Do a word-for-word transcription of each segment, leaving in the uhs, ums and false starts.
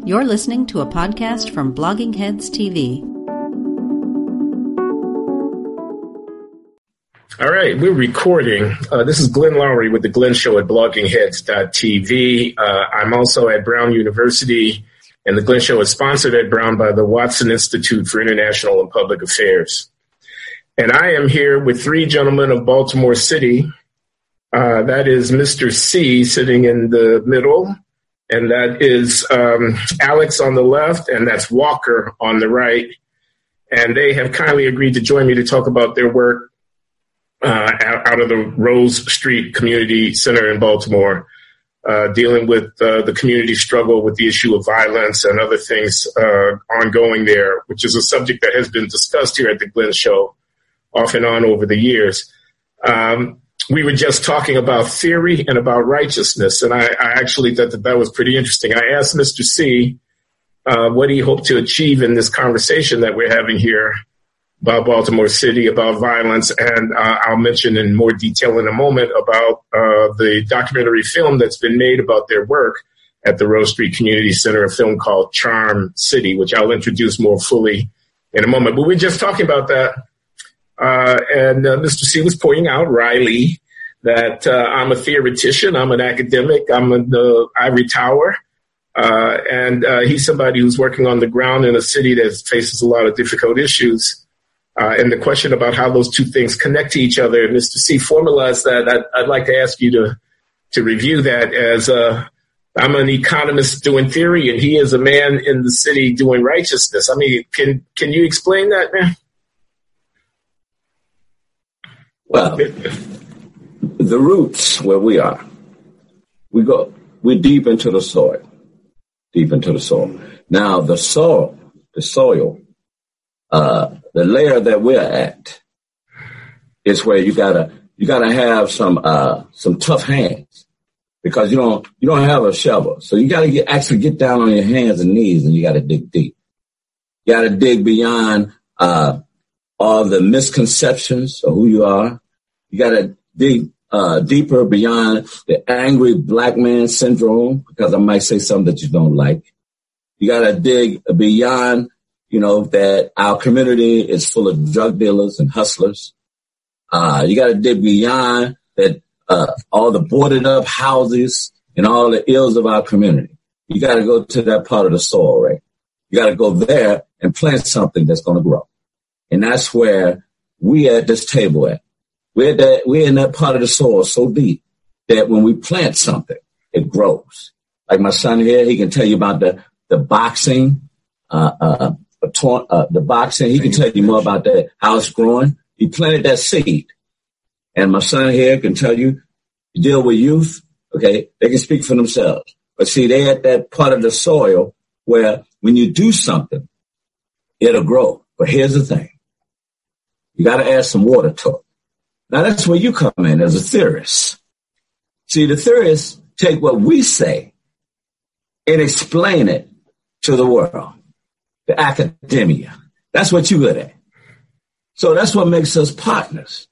You're listening to a podcast from Blogging Heads T V. All right, we're recording. Uh, this is Glenn Lowry with The Glenn Show at blogging heads dot t v. Uh, I'm also at Brown University, and The Glenn Show is sponsored at Brown by the Watson Institute for International and Public Affairs. And I am here with three gentlemen of Baltimore City. Uh, that is Mister C sitting in the middle, and that is um, Alex on the left, and that's Walker on the right. And they have kindly agreed to join me to talk about their work uh, out of the Rose Street Community Center in Baltimore, uh, dealing with uh, the community struggle with the issue of violence and other things uh, ongoing there, which is a subject that has been discussed here at the Glenn Show off and on over the years. Um, we were just talking about theory and about righteousness, and I, I actually thought that that was pretty interesting. I asked Mister C uh, what he hoped to achieve in this conversation that we're having here about Baltimore City, about violence, and uh, I'll mention in more detail in a moment about uh, the documentary film that's been made about their work at the Rose Street Community Center, a film called Charm City, which I'll introduce more fully in a moment. But we're just talking about that. Uh, and uh, Mister C was pointing out, Riley, that uh, I'm a theoretician, I'm an academic, I'm in the ivory tower, uh, and uh, he's somebody who's working on the ground in a city that faces a lot of difficult issues. Uh, and the question about how those two things connect to each other, Mister C formalized that. I'd, I'd like to ask you to to review that as uh, I'm an economist doing theory, and he is a man in the city doing righteousness. I mean, can can you explain that, man? Well, the roots where we are, we go, we're deep into the soil, deep into the soil. Now, the soil, the soil, uh, the layer that we're at is where you gotta, you gotta have some, uh, some tough hands because you don't, you don't have a shovel. So you gotta get, actually get down on your hands and knees and you gotta dig deep. You gotta dig beyond, uh, all the misconceptions of who you are. You got to dig uh, deeper beyond the angry black man syndrome, because I might say something that you don't like. You got to dig beyond, you know, that our community is full of drug dealers and hustlers. Uh, you got to dig beyond that uh, all the boarded up houses and all the ills of our community. You got to go to that part of the soil, right? You got to go there and plant something that's going to grow. And that's where we at this table at. We're that, we're in that part of the soil so deep that when we plant something, it grows. Like my son here, he can tell you about the, the boxing, uh, uh, uh, the boxing. He can tell you more about that, how it's growing. He planted that seed. And my son here can tell you, you deal with youth, okay, they can speak for themselves. But see, they're at that part of the soil where when you do something, it'll grow. But here's the thing. You got to add some water to it. Now, that's where you come in as a theorist. See, the theorists take what we say and explain it to the world, the academia. That's what you're good at. So that's what makes us partners,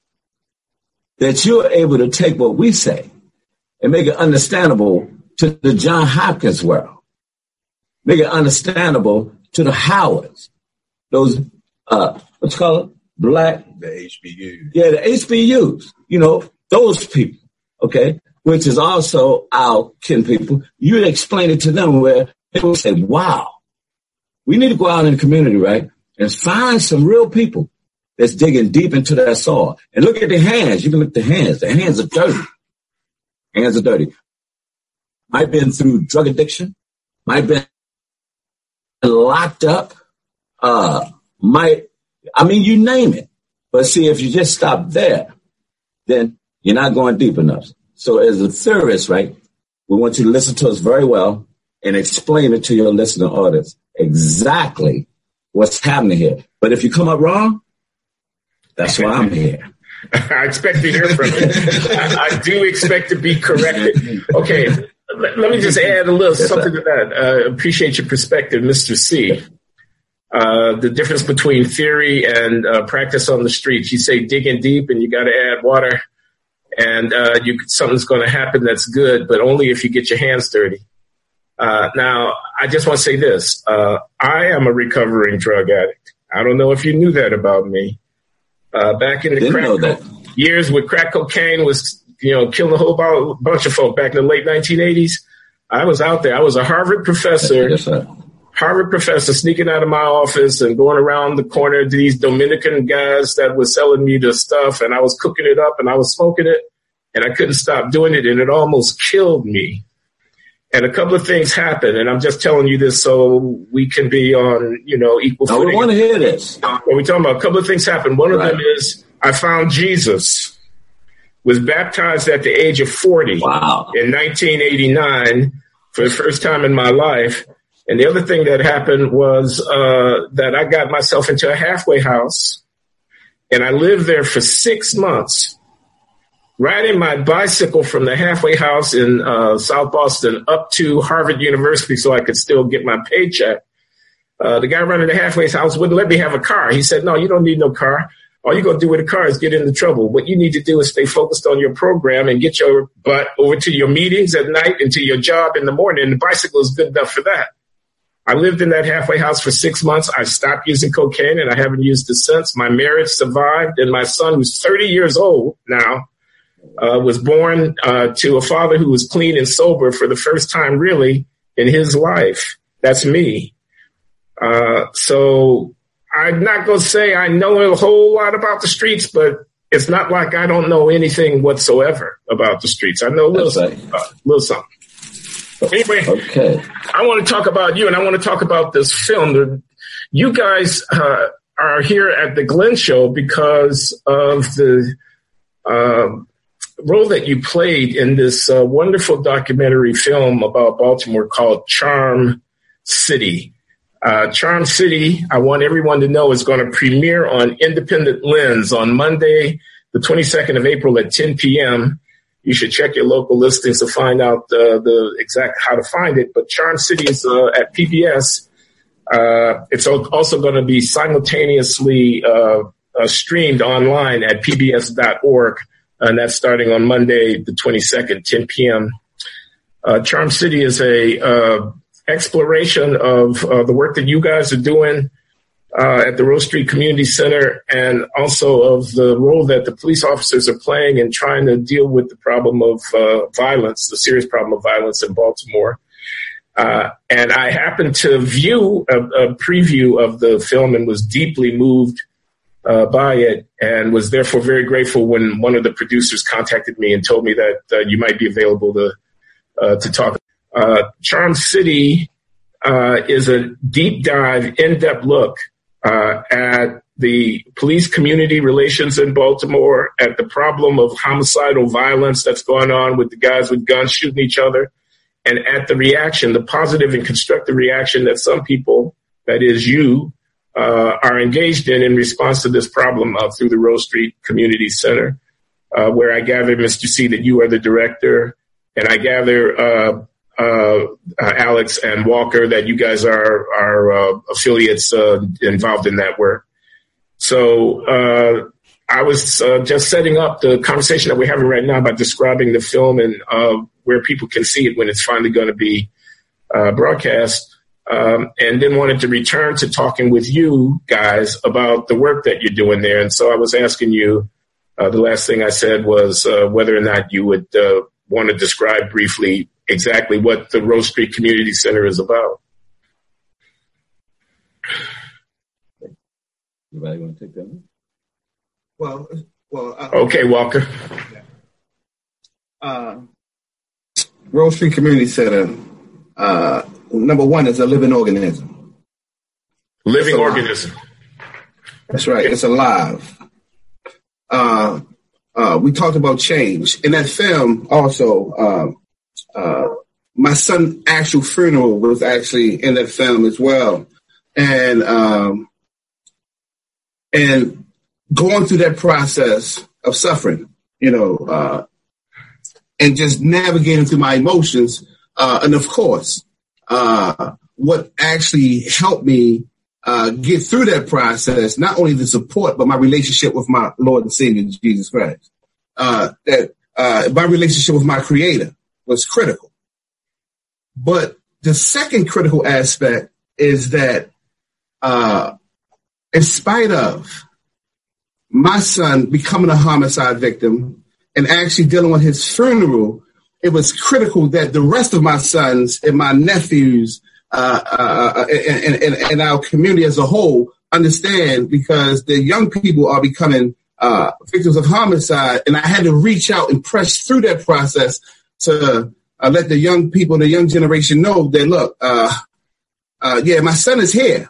that you're able to take what we say and make it understandable to the John Hopkins world, make it understandable to the Howards, those, uh, what's it called? Black. The H B U. Yeah, the H B Us. You know, those people, okay, which is also our kin people. You explain it to them where they will say, wow, we need to go out in the community, right, and find some real people that's digging deep into that soil. And look at the hands. You can look at the hands. The hands are dirty. Hands are dirty. Might have been through drug addiction. Might have been locked up. Uh, might, I mean, you name it. But see, if you just stop there, then you're not going deep enough. So as a theorist, right, we want you to listen to us very well and explain it to your listening audience exactly what's happening here. But if you come up wrong, that's why I'm here. I expect to hear from you. I, I do expect to be corrected. Okay, let, let me just add a little yes, something sir. to that. I uh, appreciate your perspective, Mister C. Uh, the difference between theory and uh, practice on the streets. You say digging deep and you got to add water and uh, you something's going to happen that's good, but only if you get your hands dirty. Uh, now, I just want to say this. Uh, I am a recovering drug addict. I don't know if you knew that about me. Uh, back in the Didn't crack know that. years when crack cocaine was, you know, killing a whole b- bunch of folk back in the late nineteen eighties, I was out there. I was a Harvard professor. Yes, sir. Harvard professor sneaking out of my office and going around the corner to these Dominican guys that were selling me the stuff, and I was cooking it up and I was smoking it, and I couldn't stop doing it, and it almost killed me. And a couple of things happened, and I'm just telling you this so we can be on, you know, equal Now, footing. we want to hear this. When we're talking about a couple of things happened. One of Right. them is I found Jesus, was baptized at the age of forty Wow. in nineteen eighty-nine for the first time in my life. And the other thing that happened was uh, that I got myself into a halfway house, and I lived there for six months, riding my bicycle from the halfway house in uh, South Boston up to Harvard University so I could still get my paycheck. Uh, the guy running the halfway house wouldn't let me have a car. He said, no, you don't need no car. All you're going to do with a car is get into trouble. What you need to do is stay focused on your program and get your butt over to your meetings at night and to your job in the morning. And the bicycle is good enough for that. I lived in that halfway house for six months. I stopped using cocaine, and I haven't used it since. My marriage survived, and my son, who's thirty years old now, uh, was born uh, to a father who was clean and sober for the first time, really, in his life. That's me. Uh, so I'm not going to say I know a whole lot about the streets, but it's not like I don't know anything whatsoever about the streets. I know a little, That's right. something, uh, little something. Anyway, Okay. I want to talk about you, and I want to talk about this film. You guys uh, are here at the Glenn Show because of the uh, role that you played in this uh, wonderful documentary film about Baltimore called Charm City. Uh, Charm City, I want everyone to know, is going to premiere on Independent Lens on Monday, the twenty-second of April at ten p.m., You should check your local listings to find out uh, the exact how to find it. But Charm City is uh, at P B S. Uh, it's also going to be simultaneously uh, uh, streamed online at P B S dot org, and that's starting on Monday, the twenty-second, ten p.m. Uh, Charm City is a uh, exploration of uh, the work that you guys are doing Uh, at the Rose Street Community Center, and also of the role that the police officers are playing in trying to deal with the problem of uh, violence, the serious problem of violence in Baltimore. Uh, and I happened to view a, a preview of the film and was deeply moved uh, by it, and was therefore very grateful when one of the producers contacted me and told me that uh, you might be available to uh, to talk. Uh, Charm City uh, is a deep dive, in-depth look Uh, at the police community relations in Baltimore, at the problem of homicidal violence that's going on with the guys with guns shooting each other, and at the reaction, the positive and constructive reaction that some people, that is you, uh, are engaged in in response to this problem uh, through the Rose Street Community Center, uh, where I gather, Mister C, that you are the director, and I gather uh, Uh, uh, Alex and Walker, that you guys are are uh, affiliates uh, involved in that work. So uh, I was uh, just setting up the conversation that we're having right now by describing the film and uh, where people can see it when it's finally going to be uh, broadcast, um, and then wanted to return to talking with you guys about the work that you're doing there. And so I was asking you, uh, the last thing I said was uh, whether or not you would uh, want to describe briefly exactly what the Rose Street Community Center is about. Anybody want to take that one? Well, well. Uh, okay, Walker. Uh, Rose Street Community Center, uh, number one, is a living organism. Living organism. That's right. It's alive. Uh, uh, we talked about change. In that film, also, uh, Uh, my son's actual funeral was actually in that film as well. And, um, and going through that process of suffering, you know, uh, and just navigating through my emotions. Uh, and of course, uh, what actually helped me, uh, get through that process, not only the support, but my relationship with my Lord and Savior, Jesus Christ, uh, that, uh, my relationship with my Creator was critical. But the second critical aspect is that uh, in spite of my son becoming a homicide victim and actually dealing with his funeral, it was critical that the rest of my sons and my nephews uh, uh, and, and, and our community as a whole understand, because the young people are becoming uh, victims of homicide. And I had to reach out and press through that process to uh, let the young people, the young generation know that, look, uh, uh, yeah, my son is here.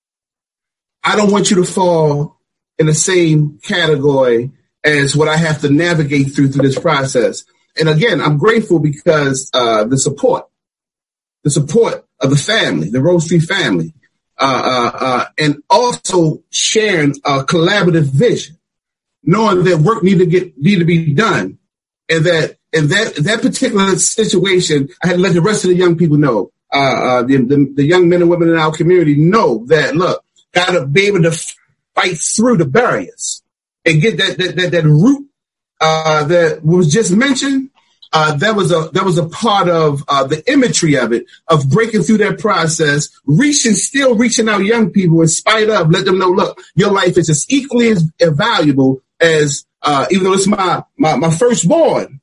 I don't want you to fall in the same category as what I have to navigate through through this process. And again, I'm grateful because uh, the support, the support of the family, the Rose Street family, uh, uh, uh, and also sharing a collaborative vision, knowing that work need to get need to be done, and that in that that particular situation, I had to let the rest of the young people know, uh, uh, the, the the young men and women in our community know that, look, gotta be able to fight through the barriers and get that that that, that root uh, that was just mentioned. Uh, that was a that was a part of uh, the imagery of it, of breaking through that process, reaching, still reaching out young people in spite of, let them know, look, your life is just equally as valuable as, uh, even though it's my, my, my firstborn,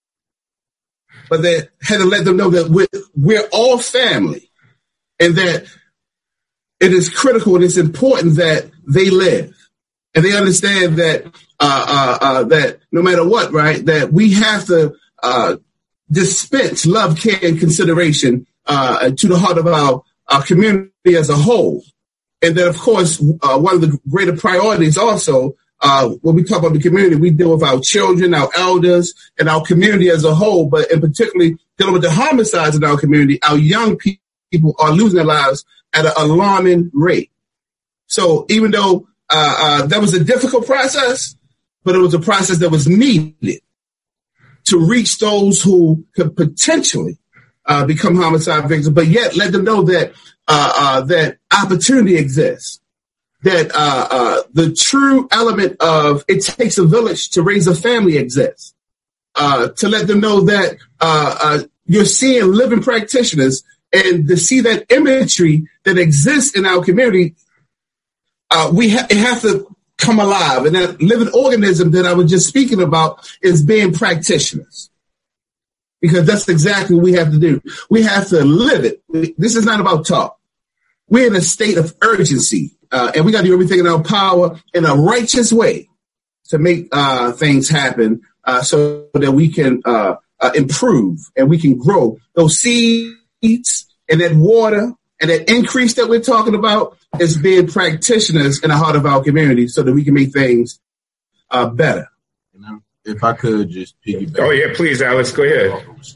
but they had to let them know that we're, we're all family, and that it is critical and it's important that they live, and they understand that, uh, uh, uh, that no matter what, right, that we have to, Uh, dispense love, care, and consideration uh, to the heart of our, our community as a whole. And then, of course, uh, one of the greater priorities also, uh, when we talk about the community, we deal with our children, our elders, and our community as a whole. But in particularly dealing with the homicides in our community, our young pe- people are losing their lives at an alarming rate. So even though uh, uh, that was a difficult process, but it was a process that was needed to reach those who could potentially uh, become homicide victims, but yet let them know that uh, uh, that opportunity exists, that uh, uh, the true element of it takes a village to raise a family exists, uh, to let them know that uh, uh, you're seeing living practitioners, and to see that imagery that exists in our community, uh, we ha- it has to come alive. And that living organism that I was just speaking about is being practitioners, because that's exactly what we have to do. We have to live it. This is not about talk. We're in a state of urgency, uh, and we got to do everything in our power in a righteous way to make uh, things happen uh, so that we can uh, uh, improve and we can grow those seeds, and that water and that increase that we're talking about is being practitioners in the heart of our community so that we can make things uh, better. And if I could just piggyback. Oh, yeah, please, Alex, go ahead.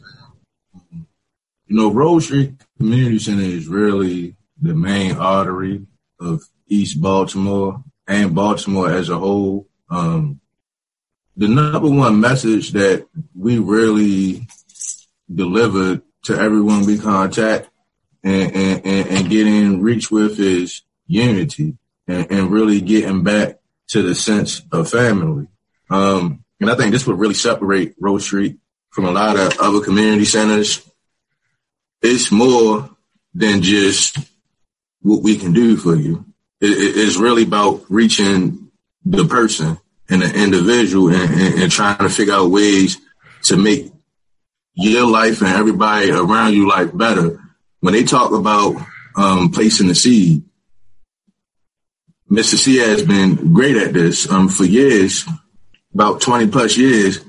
You know, Rose Street Community Center is really the main artery of East Baltimore and Baltimore as a whole. Um, the number one message that we really delivered to everyone we contact and, and, and, and get in reach with is unity, and, and really getting back to the sense of family. Um, and I think this would really separate Rose Street from a lot of other community centers. It's more than just what we can do for you. It, it, it's really about reaching the person and the individual, and, and, and trying to figure out ways to make your life and everybody around you life better. When they talk about um, placing the seed, Mister C has been great at this um, for years, about twenty plus years.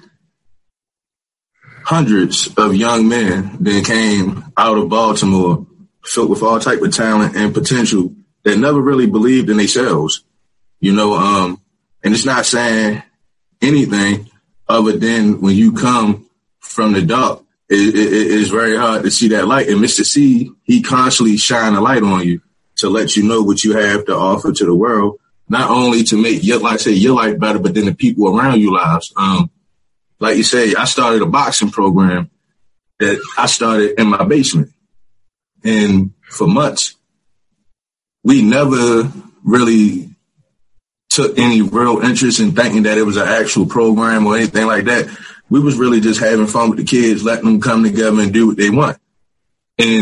Hundreds of young men then came out of Baltimore filled with all type of talent and potential that never really believed in themselves, you know, um, and it's not saying anything other than when you come from the dark, it, it, it's very hard to see that light. And Mister C, he constantly shine a light on you to let you know what you have to offer to the world, not only to make your life, say your life better, but then the people around you lives. Um, like you say, I started a boxing program that I started in my basement. And for months, we never really took any real interest in thinking that it was an actual program or anything like that. We was really just having fun with the kids, letting them come together and do what they want. And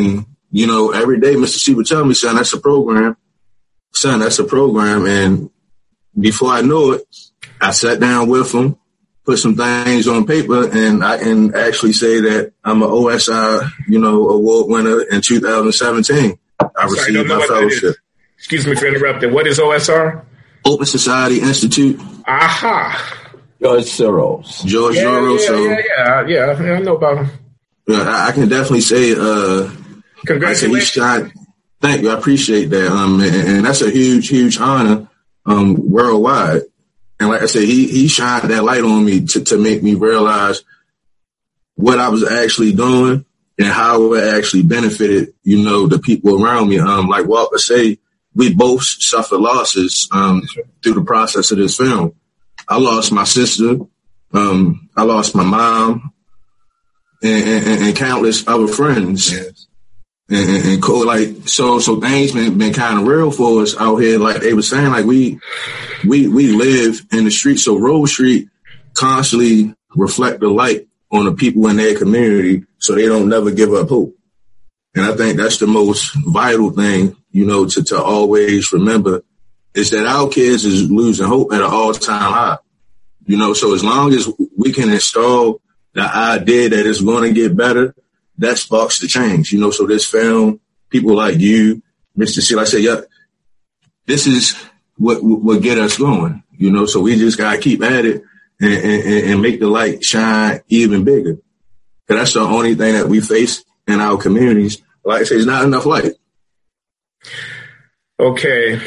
you know, every day Mister C would tell me, son, that's a program. Son, that's a program. And before I knew it, I sat down with him, put some things on paper, and I can actually say that I'm an O S I, you know, award winner in two thousand seventeen. I received Sorry, my fellowship. Excuse me for interrupting. What is O S R? Open Society Institute. Aha. George Soros. George yeah, Soros. Yeah, so, yeah, yeah, yeah, yeah. I know about him. Yeah, I, I can definitely say, uh, congratulations. I said, thank you. I appreciate that. Um, and, and that's a huge, huge honor, um, worldwide. And like I said, he, he shined that light on me to, to make me realize what I was actually doing and how it actually benefited, you know, the people around me. Um, like Walter say, we both suffered losses, um, through the process of this film. I lost my sister. Um, I lost my mom and, and, and countless other friends. Yes. And, and, and cool, like, so, so things been, been kind of real for us out here. Like they were saying, like we, we, we live in the street. So Rose Street constantly reflect the light on the people in their community so they don't never give up hope. And I think that's the most vital thing, you know, to, to always remember is that our kids is losing hope at an all-time high. You know, so as long as we can install the idea that it's going to get better, that sparks the change. You know, so this film, people like you, Mister C, like I said, yeah, this is what what get us going. You know, so we just got to keep at it and, and, and make the light shine even bigger. Because that's the only thing that we face in our communities. Like I say, there's not enough light. Okay.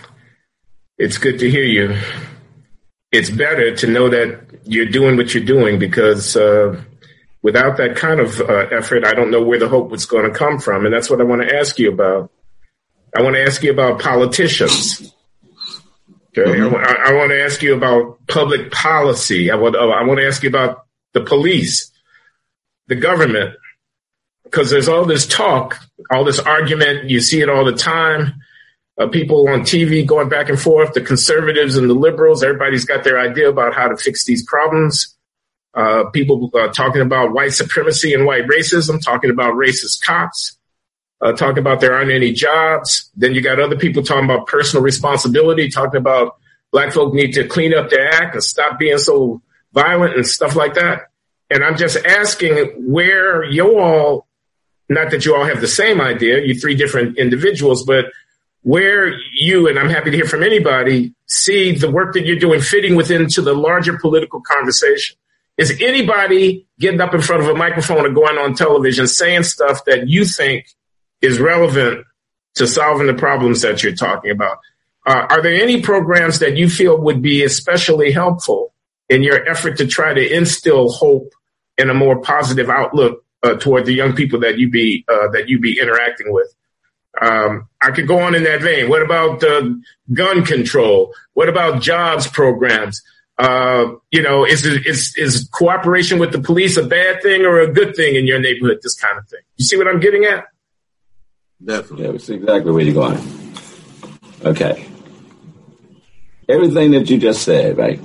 It's good to hear you. It's better to know that you're doing what you're doing because uh, without that kind of uh, effort, I don't know where the hope was going to come from. And that's what I want to ask you about. I want to ask you about politicians. Okay. Mm-hmm. I, I want to ask you about public policy. I want, I want to ask you about the police, the government, because there's all this talk, all this argument. You see it all the time. Uh, people on T V going back and forth, the conservatives and the liberals, everybody's got their idea about how to fix these problems. Uh, people uh, talking about white supremacy and white racism, talking about racist cops, uh, talking about there aren't any jobs. Then you got other people talking about personal responsibility, talking about black folk need to clean up their act and stop being so violent and stuff like that. And I'm just asking where you all, not that you all have the same idea, you three different individuals, but where you, and I'm happy to hear from anybody, see the work that you're doing fitting within to the larger political conversation. Is anybody getting up in front of a microphone or going on television saying stuff that you think is relevant to solving the problems that you're talking about? Uh, are there any programs that you feel would be especially helpful in your effort to try to instill hope and a more positive outlook uh, toward the young people that you be uh, that you be interacting with? Um, I could go on in that vein. What about uh, gun control? What about jobs programs? Uh, you know, is, is is cooperation with the police a bad thing or a good thing in your neighborhood? This kind of thing. You see what I'm getting at? Definitely. Yeah, that's exactly where you're going. Okay. Everything that you just said, right?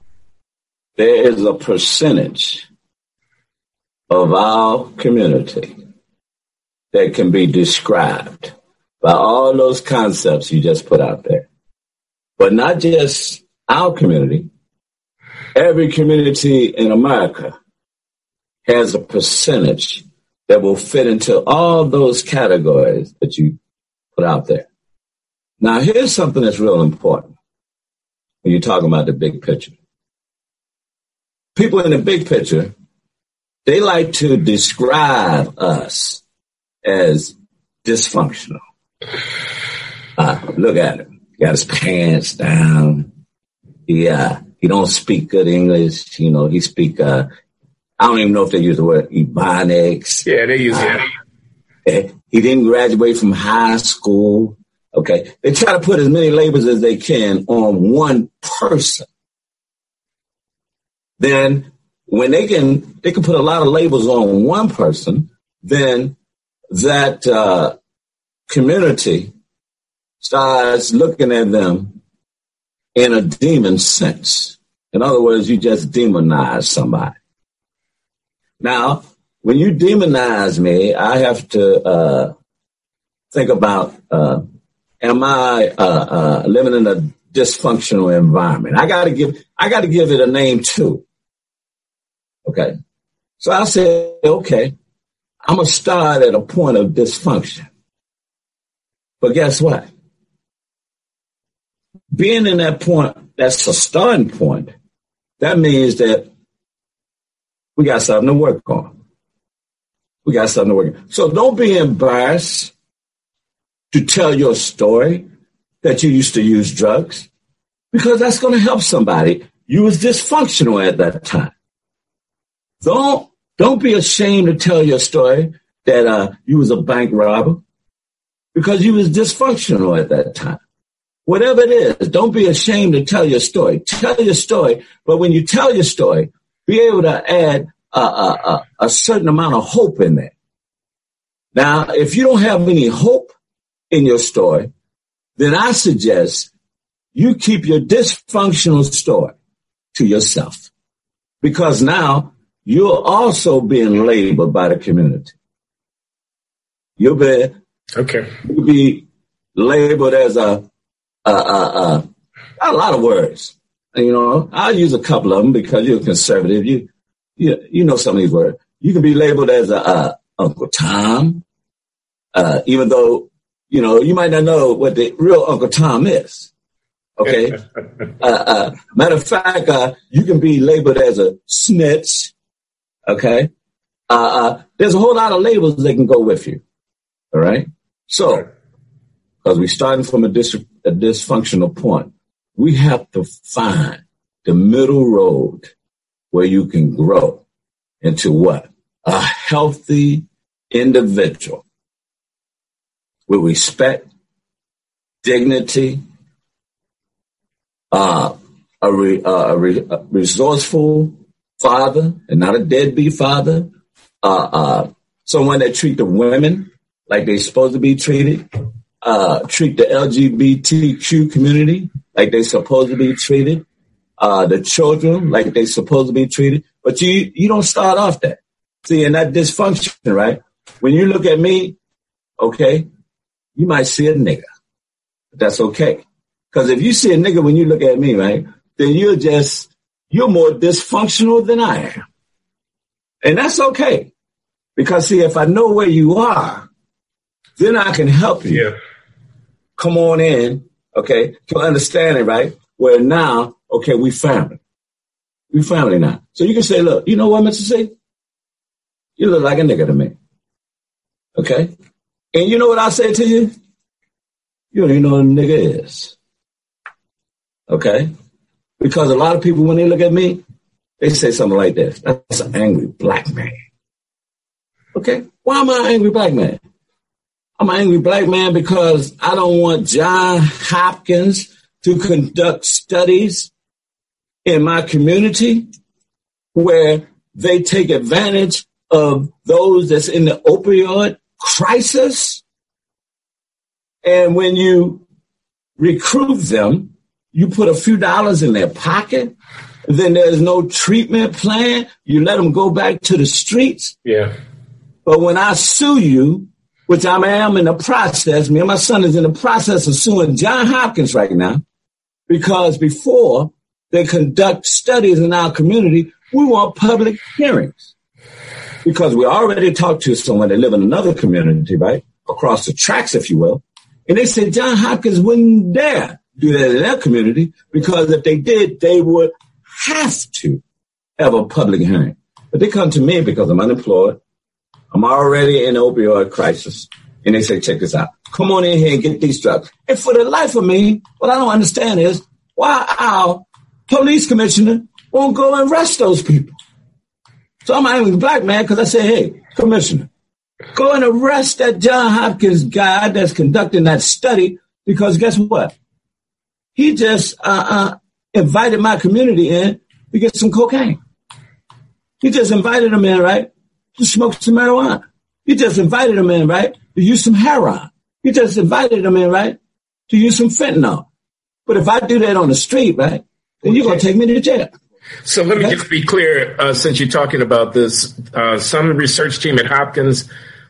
There is a percentage of our community that can be described by all those concepts you just put out there. But not just our community. Every community in America has a percentage that will fit into all those categories that you put out there. Now, here's something that's real important when you're talking about the big picture. People in the big picture, they like to describe us as dysfunctional. Uh, look at him. He got his pants down. He, uh, he don't speak good English. You know, he speak, uh, I don't even know if they use the word Ebonics. Yeah, they use uh, it. He didn't graduate from high school. Okay. They try to put as many labels as they can on one person. Then when they can, they can put a lot of labels on one person, then that uh, community starts looking at them in a demon sense. In other words, you just demonize somebody. Now, when you demonize me, I have to uh, think about, uh, am I uh, uh, living in a dysfunctional environment? I got to give, I got to give it a name too. Okay. So I said, okay, I'm going to start at a point of dysfunction. But guess what? Being in that point, that's a starting point. That means that we got something to work on. We got something to work on. So don't be embarrassed to tell your story that you used to use drugs, because that's going to help somebody. You was dysfunctional at that time. Don't, don't be ashamed to tell your story that uh, you was a bank robber, because you was dysfunctional at that time. Whatever it is, don't be ashamed to tell your story. Tell your story, but when you tell your story, be able to add a, a, a, a certain amount of hope in there. Now, if you don't have any hope in your story, then I suggest you keep your dysfunctional story to yourself, because now you're also being labeled by the community. You'll be, okay. You'll be labeled as a Uh, uh, uh, a lot of words. You know, I'll use a couple of them because you're conservative. You, you, you know some of these words. You can be labeled as a, uh, Uncle Tom, uh, even though, you know, you might not know what the real Uncle Tom is. Okay. uh, uh, matter of fact, uh, you can be labeled as a snitch. Okay. Uh, uh, there's a whole lot of labels that can go with you. All right. So, because we're starting from a, dis- a dysfunctional point, we have to find the middle road where you can grow into what? A healthy individual with respect, dignity, uh, a, re- uh, a, re- a resourceful father and not a deadbeat father, uh, uh, someone that treats the women like they're supposed to be treated. Uh, treat the L G B T Q community like they're supposed to be treated, uh, the children like they're supposed to be treated. But you, you don't start off that. See, in that dysfunction, right? When you look at me, okay, you might see a nigga. But that's okay. Because if you see a nigga when you look at me, right, then you're just, you're more dysfunctional than I am. And that's okay. Because see, if I know where you are, then I can help you. Yeah. Come on in, okay, to understand it, right? Where now, okay, we family. We family now. So you can say, look, you know what, Mister C? You look like a nigga to me. Okay? And you know what I say to you? You don't even know what a nigga is. Okay? Because a lot of people, when they look at me, they say something like this. That's an angry black man. Okay? Why am I an angry black man? I'm an angry black man because I don't want Johns Hopkins to conduct studies in my community where they take advantage of those that's in the opioid crisis. And when you recruit them, you put a few dollars in their pocket, then there's no treatment plan. You let them go back to the streets. Yeah. But when I sue you, which I am in the process, me and my son is in the process of suing Johns Hopkins right now, because before they conduct studies in our community, we want public hearings. Because we already talked to someone that live in another community, right, across the tracks, if you will, and they said Johns Hopkins wouldn't dare do that in their community, because if they did, they would have to have a public hearing. But they come to me because I'm unemployed. I'm already in an opioid crisis. And they say, check this out. Come on in here and get these drugs. And for the life of me, what I don't understand is why our police commissioner won't go and arrest those people. So I'm angry with black man because I say, hey, commissioner, go and arrest that Johns Hopkins guy that's conducting that study, because guess what? He just uh, uh, invited my community in to get some cocaine. He just invited them in, right? To smoke some marijuana. You just invited them in, right? To use some heroin. You just invited them in, right? To use some fentanyl. But if I do that on the street, right, then you're going to take me to jail. So let me just be clear, uh, since you're talking about this, uh, some research team at Hopkins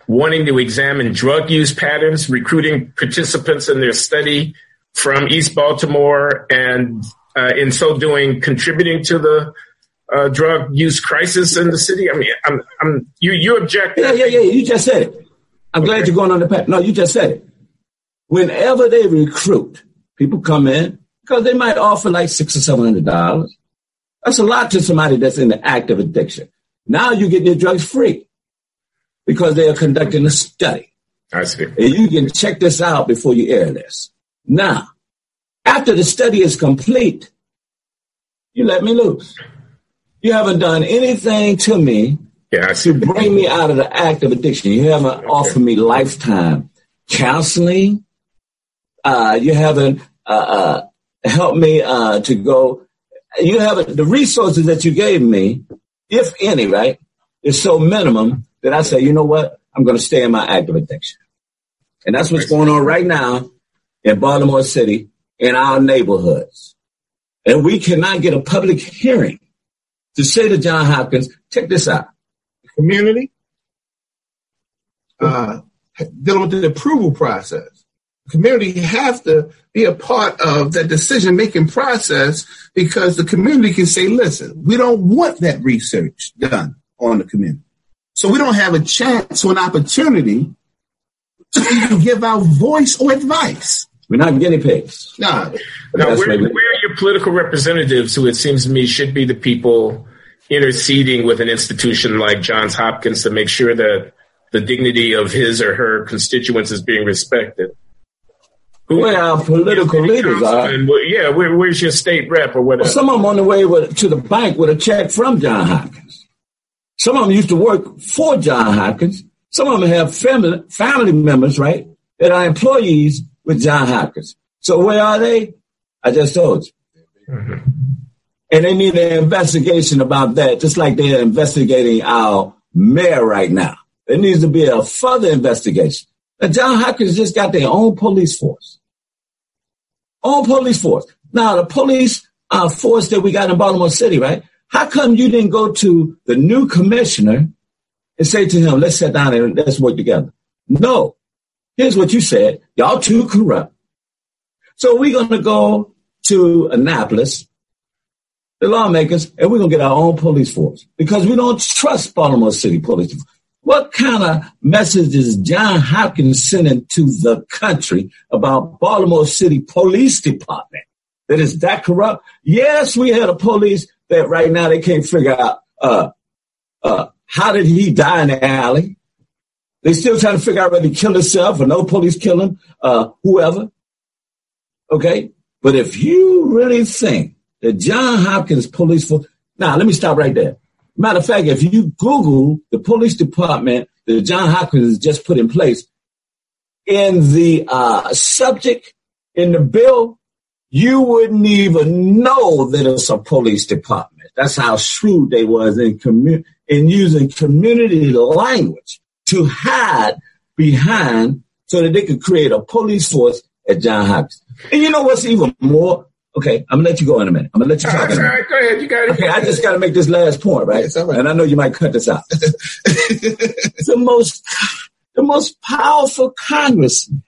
wanting to examine drug use patterns, recruiting participants in their study from East Baltimore, and uh, in so doing, contributing to the uh, drug use crisis in the city? I mean, I'm, I'm, you, you object. Yeah, yeah, yeah. You just said it. I'm okay. glad you're going on the path. No, you just said it. Whenever they recruit, people come in because they might offer like six or seven hundred dollars. That's a lot to somebody that's in the act of addiction. Now you get your drugs free because they are conducting a study. I see. And you can check this out before you air this. Now, after the study is complete, you let me loose. You haven't done anything to me yeah, I see. to bring me out of the act of addiction. You haven't okay. offered me lifetime counseling. Uh, you haven't uh, uh, helped me uh, to go. You haven't, the resources that you gave me, if any, right, is so minimum that I say, you know what, I'm going to stay in my active addiction. And that's what's going on right now in Baltimore City, in our neighborhoods. And we cannot get a public hearing to say to John Hopkins, check this out. Community, uh, dealing with the approval process. Community have to be a part of that decision-making process because the community can say, listen, we don't want that research done on the community. So we don't have a chance or an opportunity to even give our voice or advice. We're not guinea pigs. No. Now, where, where are your political representatives who it seems to me should be the people interceding with an institution like Johns Hopkins to make sure that the dignity of his or her constituents is being respected? Who, Where our political leaders are. Yeah, where, where's your state rep or whatever? Well, some of them on the way with, to the bank with a check from John Hopkins. Some of them used to work for John Hopkins. Some of them have family, family members, right, that are employees with John Hopkins. So where are they? I just told you. Mm-hmm. And they need an investigation about that, just like they're investigating our mayor right now. There needs to be a further investigation. Now, John Hopkins just got their own police force. Own police force. Now, the police uh, force that we got in Baltimore City, right? How come you didn't go to the new commissioner and say to him, let's sit down and let's work together? No. Here's what you said. Y'all too corrupt. So we're going to go to Annapolis, the lawmakers, and we're going to get our own police force because we don't trust Baltimore City police force. What kind of message is John Hopkins sending to the country about Baltimore City Police Department? That is that corrupt? Yes, we had a police that right now they can't figure out uh, uh, how did he die in the alley. They still trying to figure out whether he killed himself or no police killed him, uh, whoever. Okay? But if you really think that John Hopkins Police Force, now let me stop right there. Matter of fact, if you Google the police department that John Hopkins has just put in place, in the uh, subject, in the bill, you wouldn't even know that it's a police department. That's how shrewd they was in, commu- in using community language to hide behind so that they could create a police force at John Hopkins. And you know what's even more? Okay, I'm going to let you go in a minute. I'm going to let you talk. All right, go ahead. You got it. Okay, I just got to make this last point, right? Yes, right? And I know you might cut this out. the most, the most powerful congressman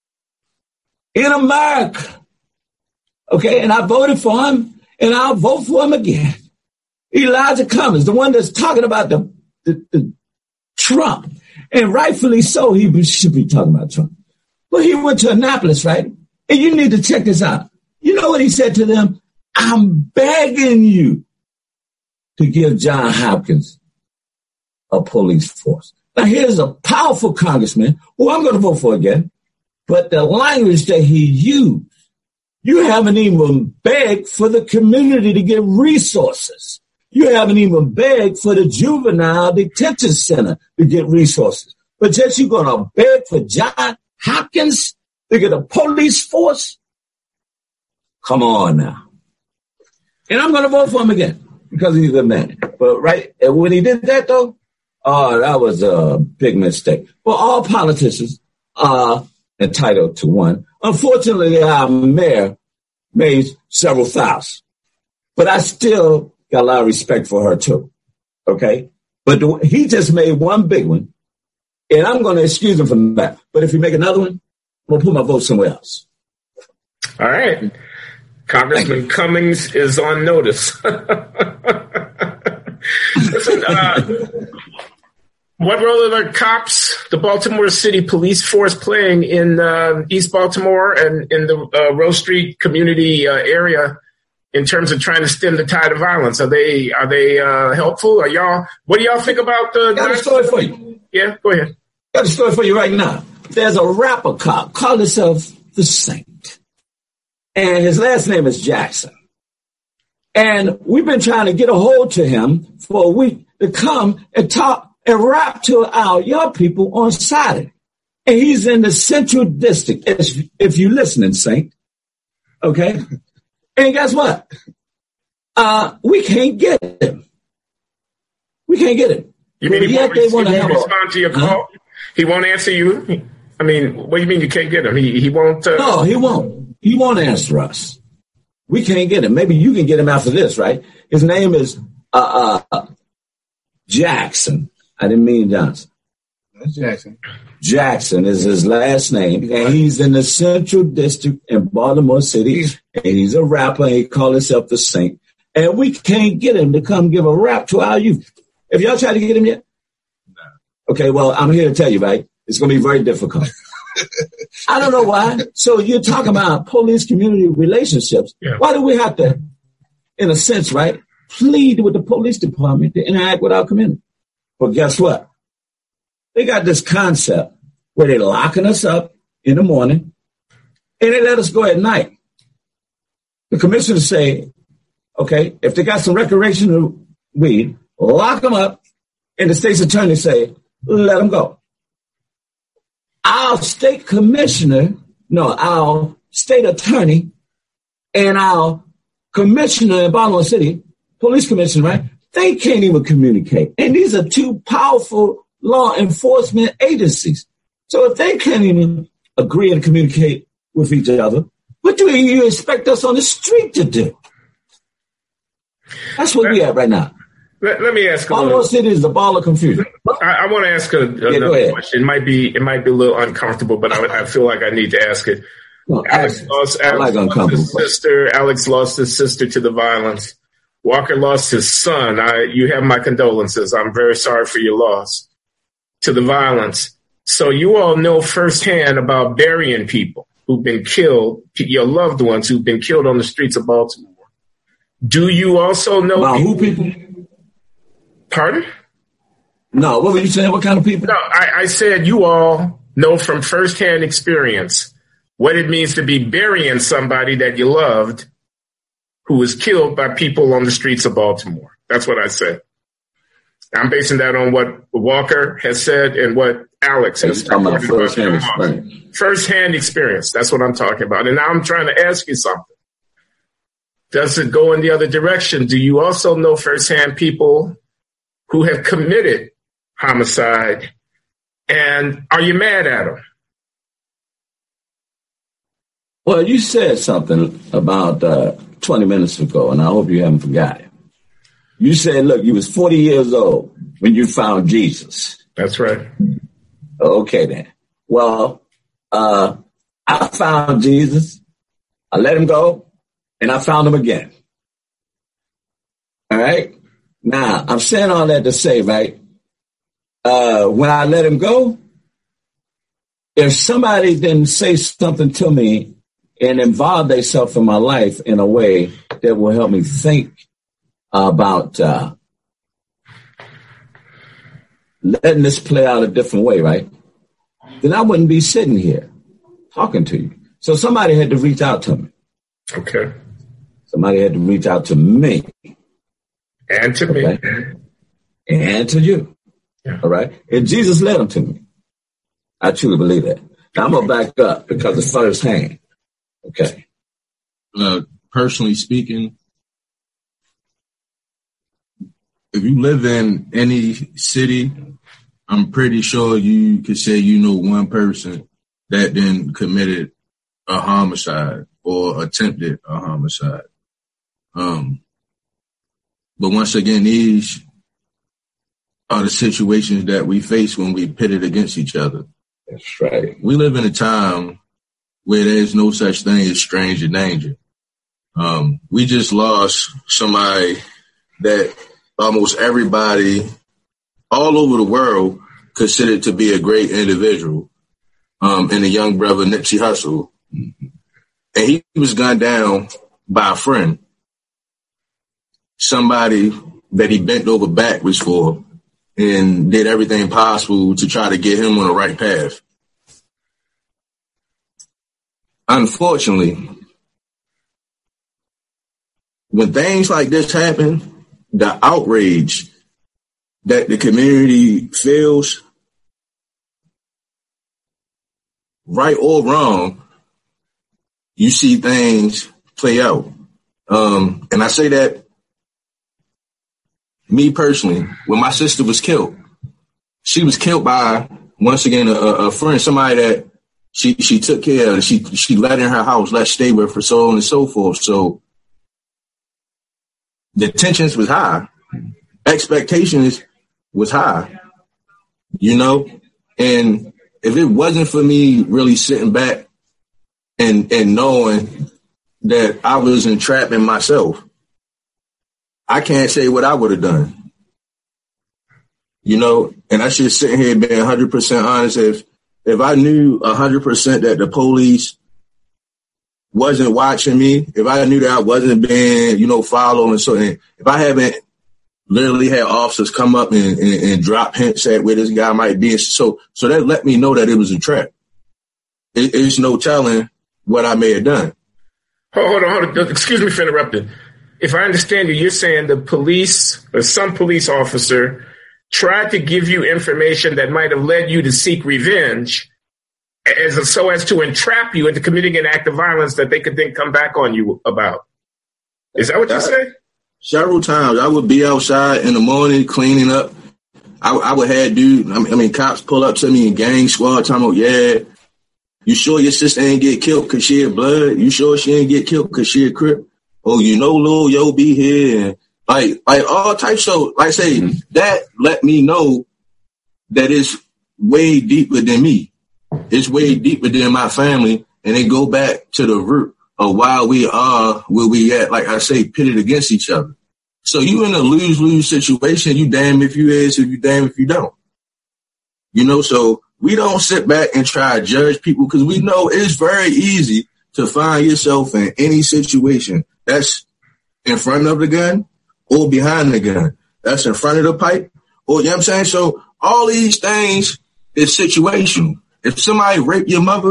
in America. Okay, and I voted for him, and I'll vote for him again. Elijah Cummings, the one that's talking about the, the, the Trump, and rightfully so, he should be talking about Trump. But he went to Annapolis, right? And you need to check this out. You know what he said to them? I'm begging you to give John Hopkins a police force. Now, here's a powerful congressman who I'm going to vote for again, but the language that he used, you haven't even begged for the community to get resources. You haven't even begged for the juvenile detention center to get resources. But just you're going to beg for John Hopkins to get a police force? Come on now. And I'm going to vote for him again because he's a good man. But right when he did that, though, oh, that was a big mistake. Well, all politicians are entitled to one. Unfortunately, our mayor made several thousand. But I still got a lot of respect for her, too. Okay? But the, he just made one big one. And I'm going to excuse him from that. But if you make another one, I'm going to put my vote somewhere else. All right. Congressman Cummings is on notice. Listen, uh, what role are the cops, the Baltimore City Police Force, playing in uh, East Baltimore and in the uh, Rose Street community uh, area in terms of trying to stem the tide of violence? Are they are they uh, helpful? Are y'all? What do y'all think about the? Got a story for you. Yeah, go ahead. Got a story for you right now. There's a rapper cop called himself the Saint, and his last name is Jackson. And we've been trying to get a hold to him for a week to come and talk and rap to our young people on Saturday. And he's in the Central District, if, if you're listening, Saint. Okay? And guess what? Uh, we can't get him. We can't get him. You mean he yet won't, they he want to won't have respond a, to your call? huh? He won't answer you? I mean, what do you mean you can't get him? He, he won't... Uh... No, he won't. He won't answer us. We can't get him. Maybe you can get him after this, right? His name is uh, uh, Jackson. I didn't mean Johnson. That's Jackson. Jackson is his last name, and he's in the Central District in Baltimore City, and he's a rapper, and he calls himself the Saint. And we can't get him to come give a rap to our youth. Have y'all tried to get him yet? No. Okay, well, I'm here to tell you, right? It's going to be very difficult. I don't know why. So you're talking about police-community relationships. Yeah. Why do we have to, in a sense, right, plead with the police department to interact with our community? But guess what? They got this concept where they're locking us up in the morning and they let us go at night. The commissioners say, okay, if they got some recreational weed, lock them up, and the state's attorney say, let them go. Our state commissioner, no, our state attorney and our commissioner in Baltimore City, police commissioner, right? They can't even communicate. And these are two powerful law enforcement agencies. So if they can't even agree and communicate with each other, what do you expect us on the street to do? That's where we at right now. Let, let me ask. Baltimore City is the ball of confusion. I, I want to ask a, yeah, another question. It might be it might be a little uncomfortable, but I, I feel like I need to ask it. No, Alex ask lost, I like Alex lost his sister. Alex lost his sister to the violence. Walker lost his son. I, you have my condolences. I'm very sorry for your loss to the violence. So you all know firsthand about burying people who've been killed, your loved ones who've been killed on the streets of Baltimore. Do you also know about people? who people? Pardon? No, what were you saying? What kind of people? No, I, I said you all know from firsthand experience what it means to be burying somebody that you loved who was killed by people on the streets of Baltimore. That's what I said. I'm basing that on what Walker has said and what Alex has said. First-hand experience. First-hand experience. That's what I'm talking about. And now I'm trying to ask you something. Does it go in the other direction? Do you also know firsthand people who have committed homicide, and are you mad at them? Well, you said something about uh, twenty minutes ago, and I hope you haven't forgot it. You said, look, you was forty years old when you found Jesus. That's right. Okay, then. Well, uh, I found Jesus. I let him go, and I found him again. All right? Now, I'm saying all that to say, right, uh, when I let him go, if somebody didn't say something to me and involve themselves in my life in a way that will help me think about uh, letting this play out a different way, right, then I wouldn't be sitting here talking to you. So somebody had to reach out to me. Okay. Somebody had to reach out to me. And to okay. me. And to you. Yeah. All right? And Jesus led them to me. I truly believe that. Now, I'm going to back up because it's firsthand. Okay. Uh, personally speaking, if you live in any city, I'm pretty sure you could say you know one person that then committed a homicide or attempted a homicide. Um, but once again, these are the situations that we face when we pitted against each other. That's right. We live in a time where there's no such thing as stranger danger. Um, we just lost somebody that almost everybody all over the world considered to be a great individual, um, and a young brother, Nipsey Hussle. Mm-hmm. And he was gunned down by a friend, somebody that he bent over backwards for and did everything possible to try to get him on the right path. Unfortunately, when things like this happen, the outrage that the community feels, right or wrong, you see things play out. Um, and I say that, me personally, when my sister was killed, she was killed by, once again, a, a friend, somebody that she she took care of. She she let in her house, let stay with her, so on and so forth. So the tensions was high. Expectations was high, you know? And if it wasn't for me really sitting back and and knowing that I was entrapping myself, I can't say what I would have done. You know, and I should sit here being one hundred percent honest. If if I knew one hundred percent that the police wasn't watching me, if I knew that I wasn't being, you know, followed and so, and if I haven't literally had officers come up and, and, and drop hints at where this guy might be, so so that let me know that it was a trap. It, it's no telling what I may have done. Hold on, hold on. Excuse me for interrupting. If I understand you, you're saying the police or some police officer tried to give you information that might have led you to seek revenge as a, so as to entrap you into committing an act of violence that they could then come back on you about. Is that what you say? Several times. I would be outside in the morning cleaning up. I, I would have dude, I mean, I mean, cops pull up to me in gang squad talking about, yeah, you sure your sister ain't get killed because she had blood? You sure she ain't get killed because she a Crip? Oh, you know, Lil Yo be here, and like, like all types of, like I say, mm-hmm. that let me know that it's way deeper than me. It's way deeper than my family, and they go back to the root of why we are where we at, like I say, pitted against each other. So you in a lose-lose situation, you damn if you is, if you damn if you don't. You know, so we don't sit back and try to judge people because we know it's very easy to find yourself in any situation. That's in front of the gun or behind the gun. That's in front of the pipe or, you know what I'm saying? So all these things is situational. If somebody raped your mother,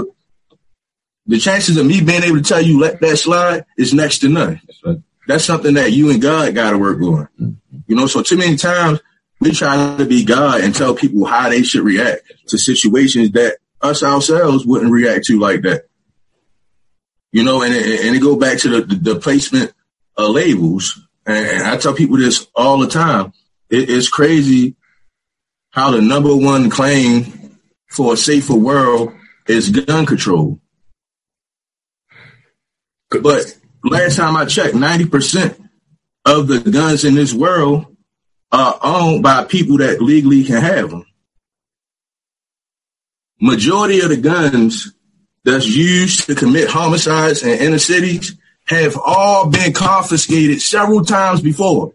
the chances of me being able to tell you let that slide is next to none. That's right. That's something that you and God got to work on. Mm-hmm. You know, so too many times we try to be God and tell people how they should react to situations that us ourselves wouldn't react to like that. You know, and it, and it go back to the, the placement of labels. And I tell people this all the time. It, it's crazy how the number one claim for a safer world is gun control. But last time I checked, ninety percent of the guns in this world are owned by people that legally can have them. Majority of the guns that's used to commit homicides in inner cities have all been confiscated several times before.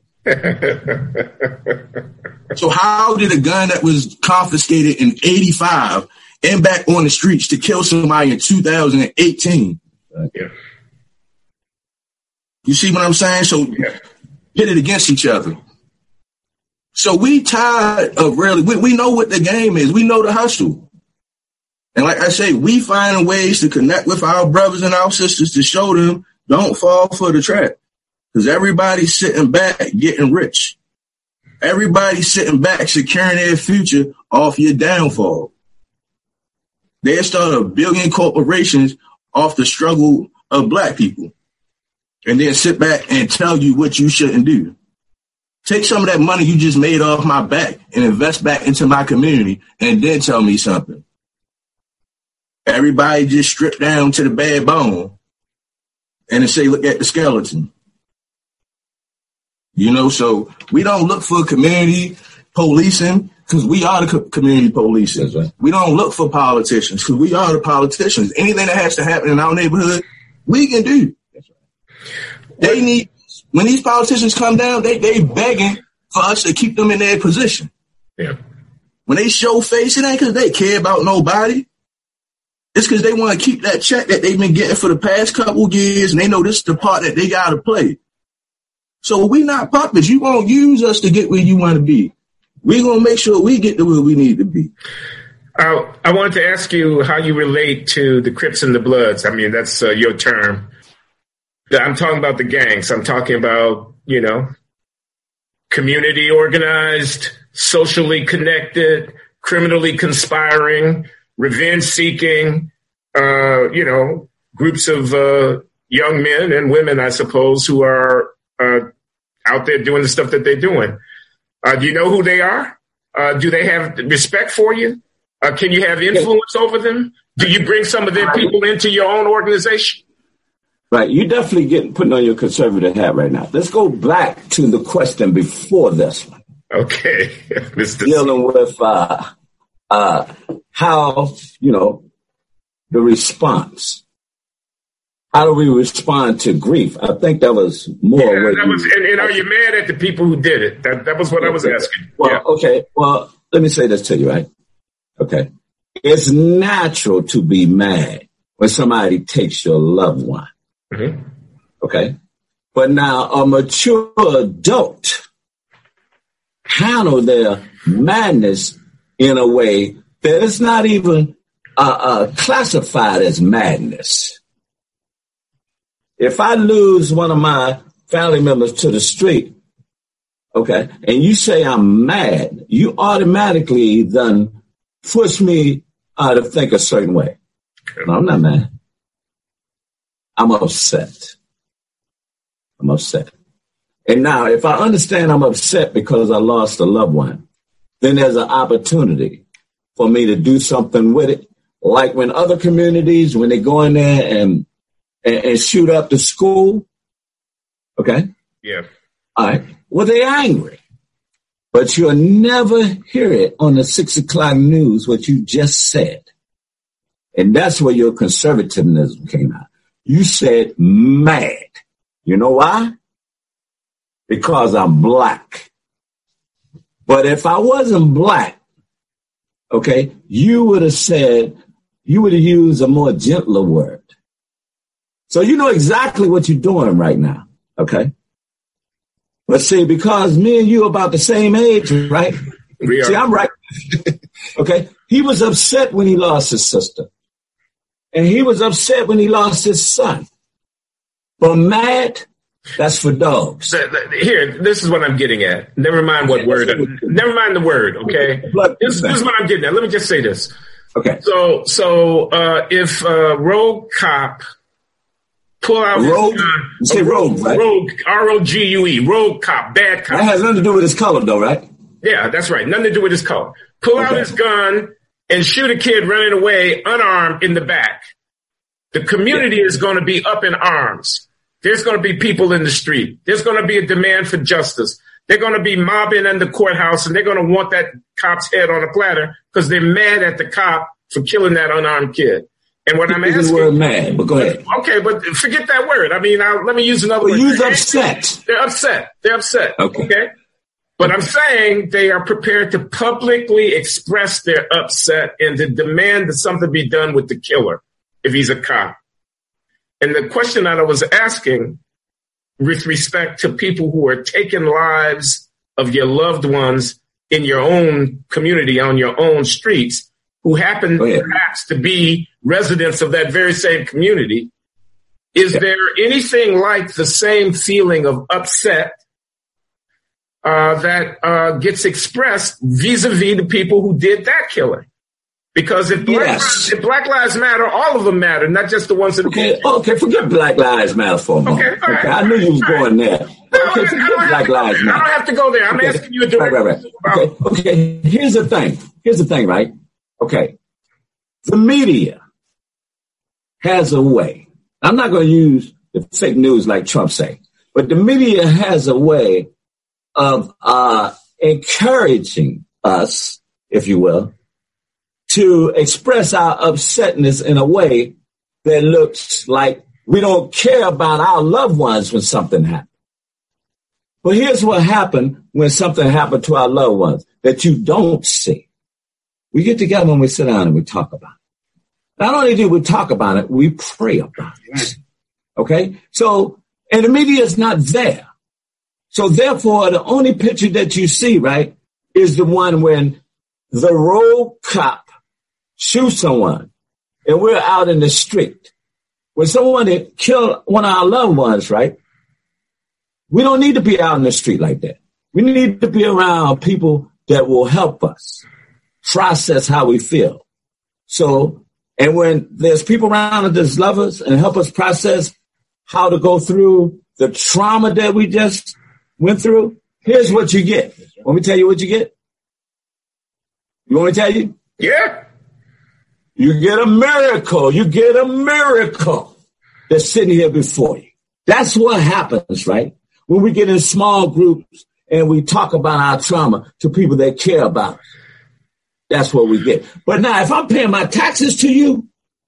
So how did a gun that was confiscated in eighty-five end back on the streets to kill somebody in two thousand eighteen? Yeah. You see what I'm saying? So yeah. Hit it against each other. So we tired of really, we, we know what the game is. We know the hustle. And like I say, we find ways to connect with our brothers and our sisters to show them don't fall for the trap. Because everybody's sitting back getting rich. Everybody's sitting back securing their future off your downfall. They start a billion corporations off the struggle of black people. And then sit back and tell you what you shouldn't do. Take some of that money you just made off my back and invest back into my community and then tell me something. Everybody just stripped down to the bare bone and then say, look at the skeleton. You know, so we don't look for a community policing because we are the co- community policing. Right. We don't look for politicians because we are the politicians. Anything that has to happen in our neighborhood, we can do. That's right. They need, when these politicians come down, they they begging for us to keep them in their position. Yeah. When they show face, it ain't because they care about nobody. It's because they want to keep that check that they've been getting for the past couple of years, and they know this is the part that they got to play. So we not puppets. You won't use us to get where you want to be. We're going to make sure we get to where we need to be. Uh, I wanted to ask you how you relate to the Crips and the Bloods. I mean, that's uh, your term. I'm talking about the gangs. I'm talking about, you know, community organized, socially connected, criminally conspiring, revenge seeking, uh, you know, groups of uh, young men and women, I suppose, who are uh, out there doing the stuff that they're doing. Uh, do you know who they are? Uh, do they have respect for you? Uh, can you have influence over them? Do you bring some of their people into your own organization? Right. You definitely get putting on your conservative hat right now. Let's go back to the question before this one. Okay. Mister Dealing with uh, uh, how, you know, the response. How do we respond to grief? I think that was more. Yeah, that was, and, and are you mad at the people who did it? That that was what I was asking. Well, yeah. okay. Well, let me say this to you, right? Okay. It's natural to be mad when somebody takes your loved one. Mm-hmm. Okay. But now a mature adult handle their madness in a way that is not even uh, uh, classified as madness. If I lose one of my family members to the street, okay, and you say I'm mad, you automatically then push me uh, to think a certain way. No, I'm not mad. I'm upset. I'm upset. And now, if I understand I'm upset because I lost a loved one, then there's an opportunity for me to do something with it. Like when other communities, when they go in there and and, and shoot up the school, okay? Yeah. All right. Well, they're angry. But you'll never hear it on the six o'clock news, what you just said. And that's where your conservatism came out. You said mad. You know why? Because I'm black. But if I wasn't black, okay, you would have said, you would have used a more gentler word. So you know exactly what you're doing right now, okay? Let's see, because me and you are about the same age, right? We are. See, I'm right. Okay? He was upset when he lost his sister. And he was upset when he lost his son. But mad, that's for dogs. Here, this is what I'm getting at. Never mind what word. Never mind the word, okay? This, this is what I'm getting at. Let me just say this. Okay. So, so uh, if a rogue cop pull out rogue, his gun, you say rogue, rogue, right? rogue, R O G U E, rogue cop, bad cop. That has nothing to do with his color, though, right? Yeah, that's right. Nothing to do with his color. Pull okay. out his gun and shoot a kid running away unarmed in the back. The community yeah. is going to be up in arms. There's going to be people in the street. There's going to be a demand for justice. They're going to be mobbing in the courthouse, and they're going to want that cop's head on a platter because they're mad at the cop for killing that unarmed kid. And what I'm asking, the word mad, but go ahead. Okay, but forget that word. I mean, I'll, let me use another well, word. Use upset. They're upset. They're upset. Okay. okay. But I'm saying they are prepared to publicly express their upset and to demand that something be done with the killer if he's a cop. And the question that I was asking with respect to people who are taking lives of your loved ones in your own community, on your own streets, who happen perhaps to be residents of that very same community, is yeah. there anything like the same feeling of upset uh, that uh, gets expressed vis-a-vis the people who did that killing? Because if Black, yes. lives, if Black Lives Matter, all of them matter, not just the ones that okay. Okay, forget Black Lives Matter for a moment. Okay, okay. Right. I knew you was all going there. Well, okay, forget Black Lives Matter. I don't have to go there. I'm okay. asking you a direct right, right, right. Okay, okay. Here's the thing. Here's the thing, right? Okay. The media has a way. I'm not going to use the fake news like Trump say, but the media has a way of uh, encouraging us, if you will, to express our upsetness in a way that looks like we don't care about our loved ones when something happens. But here's what happened when something happened to our loved ones that you don't see. We get together and we sit down and we talk about it. Not only do we talk about it, we pray about it. Okay? So, and the media is not there. So therefore, the only picture that you see, right, is the one when the road cop shoots someone and we're out in the street. When someone killed one of our loved ones, right, we don't need to be out in the street like that. We need to be around people that will help us process how we feel. So, and when there's people around that love us and help us process how to go through the trauma that we just went through, here's what you get. Want me to tell you what you get? You want me to tell you? Yeah. You get a miracle. You get a miracle that's sitting here before you. That's what happens, right? When we get in small groups and we talk about our trauma to people that care about us. That's what we get. But now, if I'm paying my taxes to you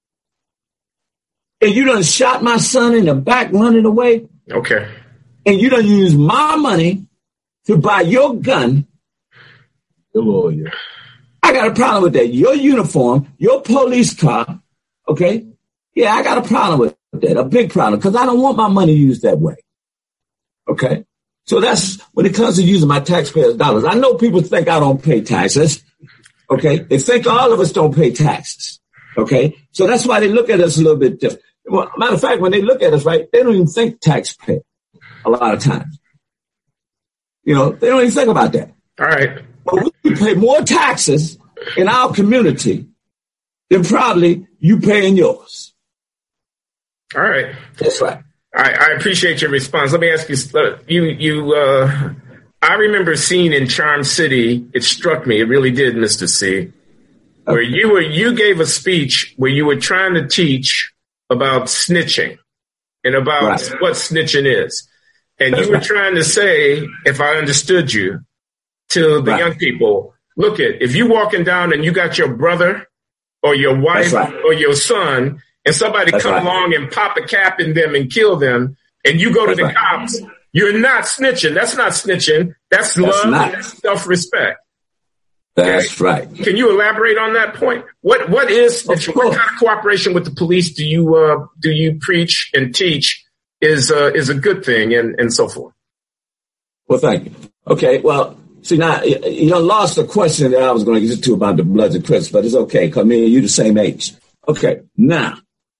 and you done shot my son in the back running away. Okay. And you done use my money to buy your gun. Oh, yeah. I got a problem with that. Your uniform, your police car, okay? Yeah, I got a problem with that, a big problem, because I don't want my money used that way, okay? So that's when it comes to using my taxpayers' dollars. I know people think I don't pay taxes, okay? They think all of us don't pay taxes, okay? So that's why they look at us a little bit different. Well, matter of fact, when they look at us, right, they don't even think taxpayer a lot of times. You know, they don't even think about that. All right. But we pay more taxes in our community than probably you pay in yours. All right. That's right. I, I appreciate your response. Let me ask you, uh, you, you, uh, I remember seeing in Charm City, it struck me, it really did, Mister C, where okay. you were, you gave a speech where you were trying to teach about snitching and about right. what snitching is. And That's you were right. trying to say, if I understood you, to the right. young people, look at, if you walking down and you got your brother or your wife right. or your son and somebody That's come right. along and pop a cap in them and kill them and you go That's to the right. cops, you're not snitching. That's not snitching. That's, That's love not. And that's self-respect. That's okay? right. Can you elaborate on that point? What What is snitching? What kind of cooperation with the police do you uh, do you preach and teach is uh, is a good thing and, and so forth? Well, thank you. Okay, well, see, now, you lost the question that I was going to get to about the Bloods and Crips, but it's okay, because me and you the same age. Okay, now,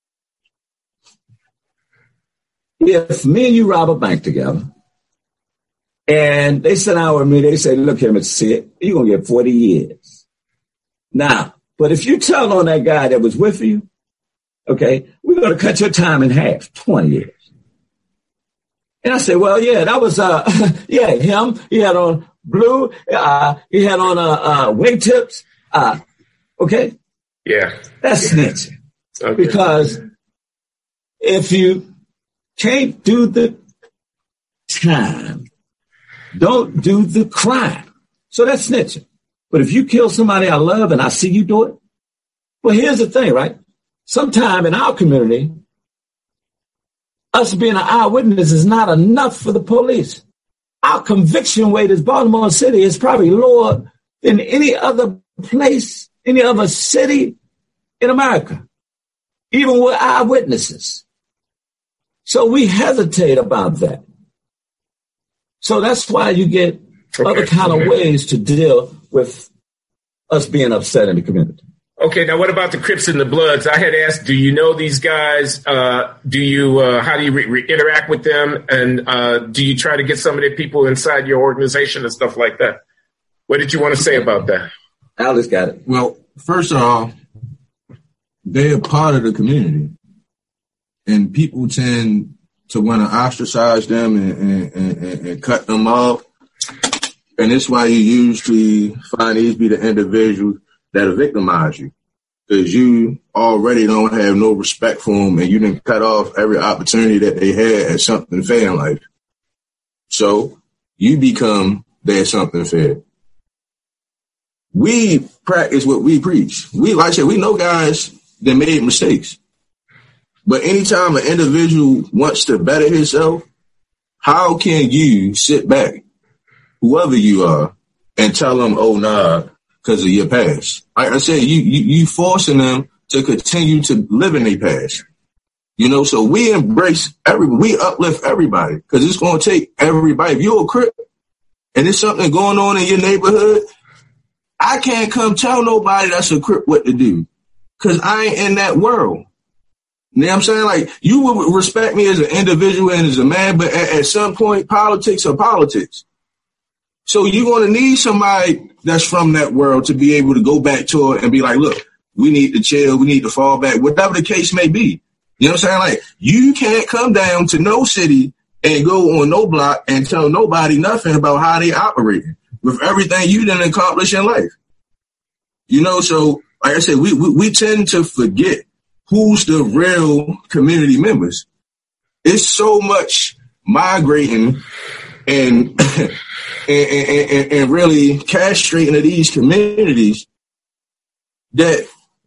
if me and you rob a bank together, and they sit down with me, they say, look here, Mister C, you're going to get forty years. Now, but if you tell on that guy that was with you, okay, we're going to cut your time in half, twenty years. And I say, well, yeah, that was, uh, yeah, him, he had on blue, uh, he had on, uh, uh, wingtips, uh, okay? Yeah. That's snitching. Okay. Because if you can't do the time, don't do the crime. So that's snitching. But if you kill somebody I love and I see you do it, well, here's the thing, right? Sometime in our community, us being an eyewitness is not enough for the police. Our conviction rate as Baltimore City is probably lower than any other place, any other city in America, even with eyewitnesses. So we hesitate about that. So that's why you get okay. other kind of ways to deal with us being upset in the community. Okay, now what about the Crips and the Bloods? I had asked, do you know these guys? Uh, do you, uh, how do you re- re- interact with them? And uh, do you try to get some of the people inside your organization and stuff like that? What did you want to say about that? Alex got it. Well, first of all, they're part of the community. And people tend to want to ostracize them and, and, and, and cut them off. And that's why you usually find these be the individuals that'll victimize you, because you already don't have no respect for them and you didn't cut off every opportunity that they had at something fair in life. So you become there's something fair. We practice what we preach. We, like I said, we know guys that made mistakes. But anytime an individual wants to better himself, how can you sit back, whoever you are, and tell them, oh, nah, because of your past? Like I said, you, you, you forcing them to continue to live in their past. You know, so we embrace every, we uplift everybody because it's going to take everybody. If you're a Crip and there's something going on in your neighborhood, I can't come tell nobody that's a Crip what to do because I ain't in that world. You know what I'm saying? Like, you would respect me as an individual and as a man, but at, at some point, politics are politics. So you're going to need somebody that's from that world to be able to go back to it and be like, look, we need to chill, we need to fall back, whatever the case may be. You know what I'm saying? Like, you can't come down to no city and go on no block and tell nobody nothing about how they operate with everything you didn't accomplish in life. You know, so like I said, we, we, we tend to forget who's the real community members. It's so much migrating and, and, and, and really castrating of these communities that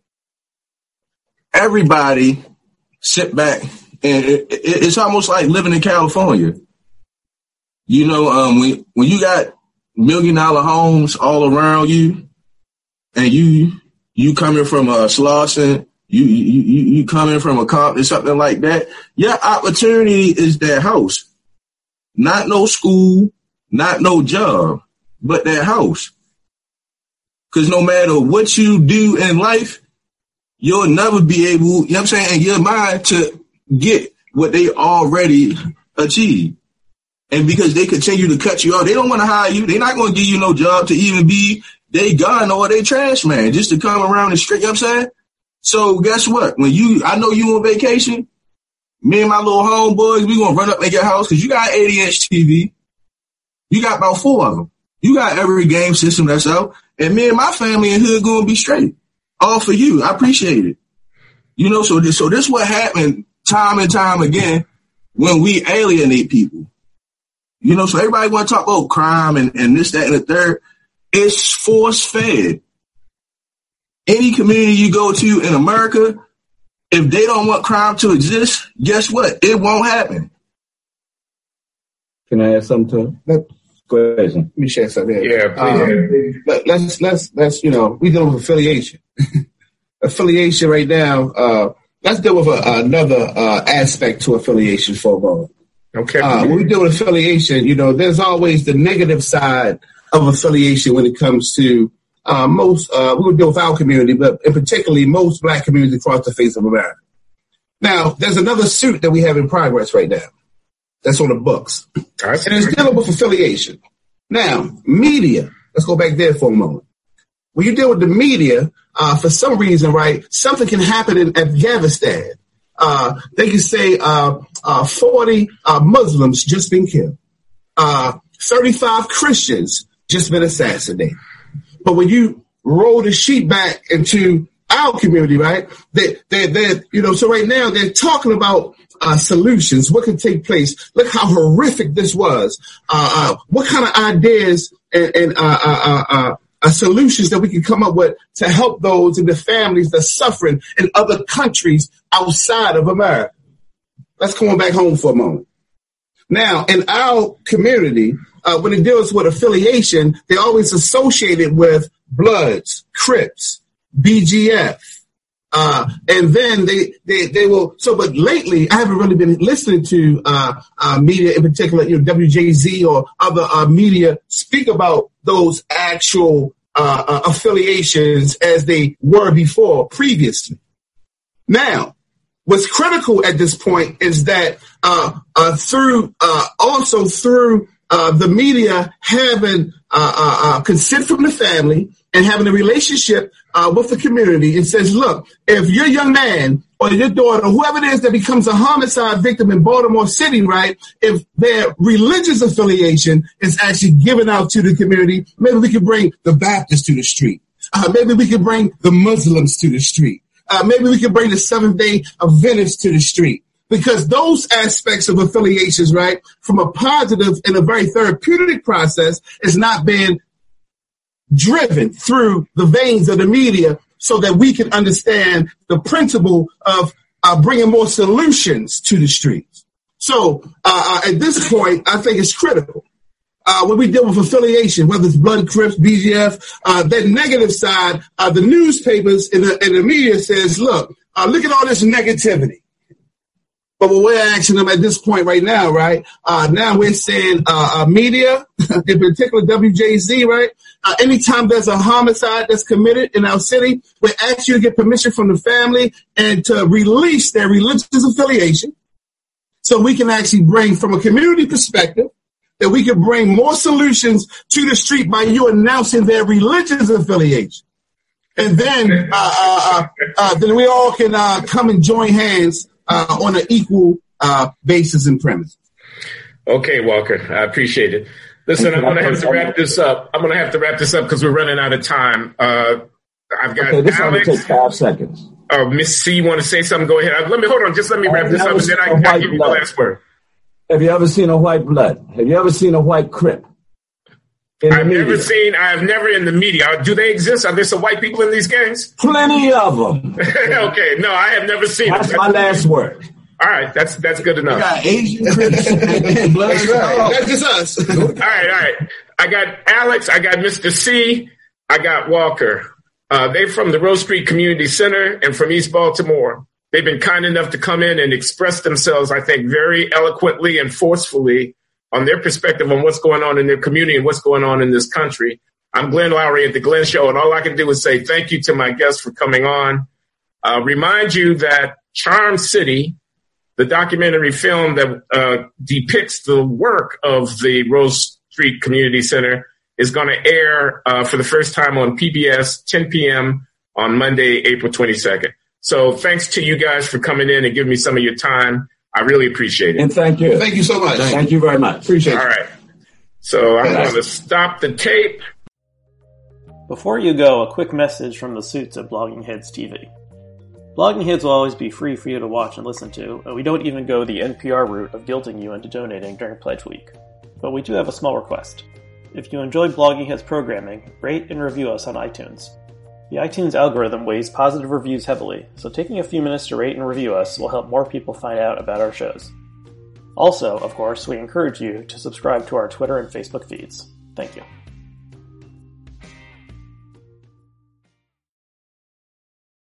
everybody sit back and it, it, it's almost like living in California. You know, um, when, when you got million dollar homes all around you and you, you coming from a Slauson, you, you, you, you coming from a Compton, something like that, your opportunity is that house. Not no school, not no job, but that house. Because no matter what you do in life, you'll never be able, you know what I'm saying, in your mind to get what they already achieved. And because they continue to cut you off, they don't want to hire you. They're not going to give you no job to even be they gun or they trash man, just to come around the street, you know what I'm saying? So guess what? When you, I know you on vacation, me and my little homeboys, we going to run up at your house because you got eighty inch T V. You got about four of them. You got every game system that's out. And me and my family in hood going to be straight. All for you. I appreciate it. You know, so this, so this what happened time and time again when we alienate people. You know, so everybody want to talk about crime and, and this, that, and the third. It's force-fed. Any community you go to in America, if they don't want crime to exist, guess what? It won't happen. Can I add something to it? Go ahead. Let me share something. Yeah, um, let, let's, let's, let's, you know, we deal with affiliation. Affiliation right now, uh, let's deal with a, another uh, aspect to affiliation for a moment. Okay. Uh, when we deal with affiliation, you know, there's always the negative side of affiliation when it comes to uh, most, uh, we would deal with our community, but in particularly most black communities across the face of America. Now, there's another suit that we have in progress right now. That's on the books. And it's dealing with affiliation. Now, media, let's go back there for a moment. When you deal with the media, uh, for some reason, right, something can happen in Afghanistan. Uh, they can say uh, uh, forty uh, Muslims just been killed. Uh, thirty-five Christians just been assassinated. But when you roll the sheet back into our community, right, they, they, they, you know, so right now they're talking about uh, solutions, what can take place. Look how horrific this was. Uh, uh, what kind of ideas and, and uh, uh, uh, uh, solutions that we can come up with to help those and the families that are suffering in other countries outside of America. Let's come on back home for a moment. Now, in our community, uh, when it deals with affiliation, they always associate it with Bloods, Crips, B G F. Uh, and then they, they, they will, so, but lately I haven't really been listening to, uh, uh, media in particular, you know, W J Z or other, uh, media speak about those actual, uh, uh, affiliations as they were before previously. Now, what's critical at this point is that, uh, uh, through, uh, also through, uh, the media having, uh, uh, uh, consent from the family and having a relationship uh, with the community, it says, look, if your young man or your daughter, whoever it is that becomes a homicide victim in Baltimore City, right, if their religious affiliation is actually given out to the community, maybe we could bring the Baptists to the street. Uh, maybe we could bring the Muslims to the street. Uh, maybe we could bring the Seventh-day Adventists to the street. because those aspects of affiliations, right, from a positive and a very therapeutic process is not being driven through the veins of the media so that we can understand the principle of uh, bringing more solutions to the streets. So uh, at this point, I think it's critical. Uh, when we deal with affiliation, whether it's Blood, Crips, B G F, uh, that negative side, uh, the newspapers and the, and the media says, look, uh, look at all this negativity. But what we're asking them at this point right now, right, uh, now we're saying uh, uh, media, in particular W J Z, right, uh, anytime there's a homicide that's committed in our city, we ask you to get permission from the family and to release their religious affiliation so we can actually bring, from a community perspective, that we can bring more solutions to the street by you announcing their religious affiliation. And then, uh, uh, uh, then we all can uh, come and join hands uh, on an equal uh, basis and premise. Okay, Walker, I appreciate it. Listen, I'm going to have to wrap this up. I'm going to have to wrap this up because we're running out of time. Uh, I've got okay, this Alex. This take five seconds. Oh, Miss C, you want to say something? Go ahead. Let me, hold on. Just let me wrap this up and then I can give you the last word. Have you ever seen a white blood? Have you ever seen a white Crip? I've never seen, I've never in the media. Do they exist? Are there some white people in these gangs? Plenty of them. Okay, no, I have never seen That's them. my last word. All right, that's that's good enough. We got Asian Crips and blood. That's right. That's just us. All right, all right. I got Alex, I got Mister C, I got Walker. Uh, they're from the Rose Street Community Center and from East Baltimore. They've been kind enough to come in and express themselves, I think, very eloquently and forcefully on their perspective on what's going on in their community and what's going on in this country. I'm Glenn Lowry at The Glenn Show, and all I can do is say thank you to my guests for coming on. Uh, remind you that Charm City, the documentary film that uh, depicts the work of the Rose Street Community Center, is going to air uh, for the first time on P B S, ten p.m. on Monday, April twenty-second. So thanks to you guys for coming in and giving me some of your time. I really appreciate it. And thank you. Thank you so much. Thank, thank you very much. Appreciate it. All right. So I'm going to stop the tape. Before you go, a quick message from the suits at Blogging Heads T V. Blogging Heads will always be free for you to watch and listen to, and we don't even go the N P R route of guilting you into donating during Pledge Week. But we do have a small request. If you enjoy Blogging Heads programming, rate and review us on iTunes. The iTunes algorithm weighs positive reviews heavily, so taking a few minutes to rate and review us will help more people find out about our shows. Also, of course, we encourage you to subscribe to our Twitter and Facebook feeds. Thank you.